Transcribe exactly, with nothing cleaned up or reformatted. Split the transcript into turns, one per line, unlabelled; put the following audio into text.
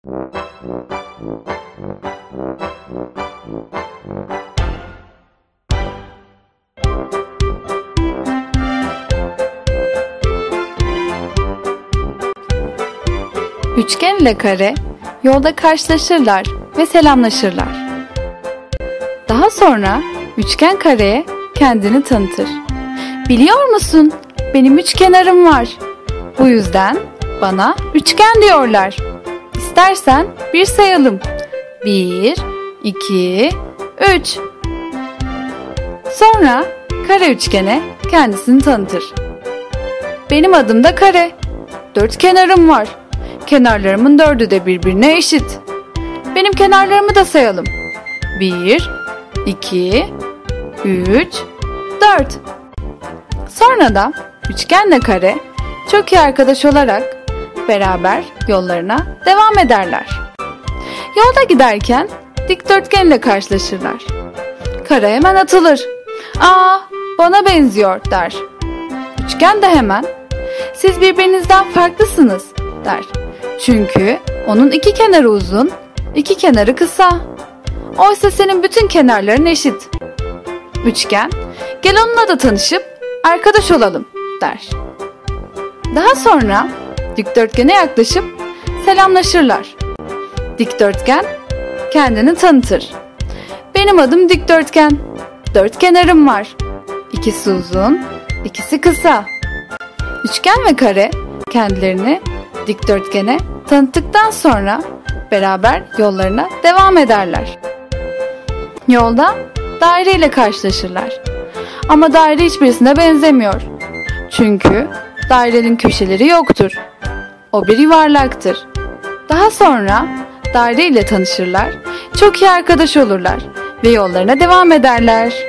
Üçgen ile kare yolda karşılaşırlar ve selamlaşırlar. Daha sonra üçgen kareye kendini tanıtır. Biliyor musun? Benim üç kenarım var. Bu yüzden bana üçgen diyorlar. İstersen bir sayalım. Bir, iki, üç. Sonra kare üçgene kendisini tanıtır. Benim adım da kare. Dört kenarım var. Kenarlarımın dördü de birbirine eşit. Benim kenarlarımı da sayalım. Bir, iki, üç, dört. Sonra da üçgenle kare çok iyi arkadaş olarak beraber yollarına devam ederler. Yolda giderken dikdörtgenle karşılaşırlar. Kare hemen atılır. "Aa, bana benziyor," der. Üçgen de hemen "Siz birbirinizden farklısınız," der. Çünkü onun iki kenarı uzun, iki kenarı kısa. Oysa senin bütün kenarların eşit. Üçgen, "Gel onunla da tanışıp arkadaş olalım," der. Daha sonra dikdörtgene yaklaşıp selamlaşırlar. Dikdörtgen kendini tanıtır. Benim adım dikdörtgen. Dört kenarım var. İkisi uzun, ikisi kısa. Üçgen ve kare kendilerini dikdörtgene tanıttıktan sonra beraber yollarına devam ederler. Yolda daire ile karşılaşırlar. Ama daire hiçbirisine benzemiyor. Çünkü dairenin köşeleri yoktur. O bir yuvarlaktır. Daha sonra daire ile tanışırlar, çok iyi arkadaş olurlar ve yollarına devam ederler.